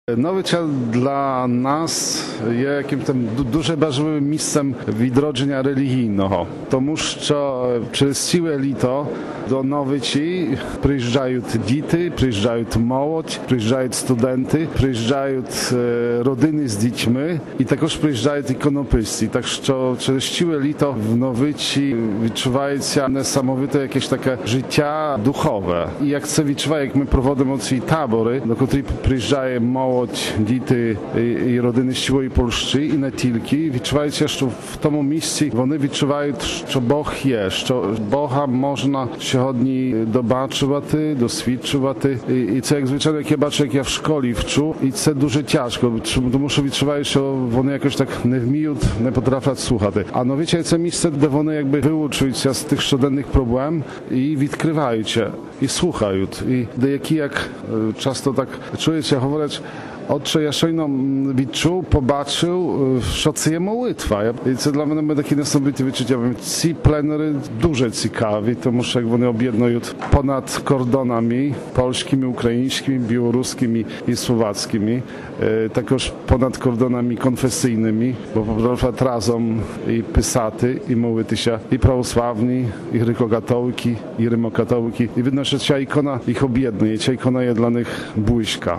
Новий час для нас є якимось дуже важливим місцем відродження релігійного, тому що через ціле літо до Новичі приїжджають діти, приїжджають молодь, приїжджають студенти, приїжджають родини з дітьми і також приїжджають іконописці. Так що через ціле літо в Новичі відчувається несамовите якесь таке життя духове. І як це відчуває, як ми проводимо ці табори, до котрих приїжджає молодь, діти і родини з цілої Польщі і не тільки, відчувається, що в тому місці вони відчувають, що Бог є, що Бога можна сьогодні добачувати, досвідчувати. І це як звичайно, як я бачу, як я в школі вчу, і це дуже тяжко, тому що відчуваю, що вони якось так не вміють, не поtrafią слухати. А Новичі – це місце, де вони якби вилучуються з тих щоденних проблем і відкриваються, і слухають. І деякі, як часто так чуються, говорять: Отче, я щойно відчув, побачив, що це є молитва. І це для мене таке несамовите відчуття. Ці пленери дуже цікаві, тому що як вони об'єднують понад кордонами польськими, українськими, білоруськими і словацькими, також понад кордонами конфесійними, бо potrafią разом і писати, і молитися, і православні, і греко-католики, і римокатолики. І видно, що ця ікона їх об'єднує, ця ікона є для них близька.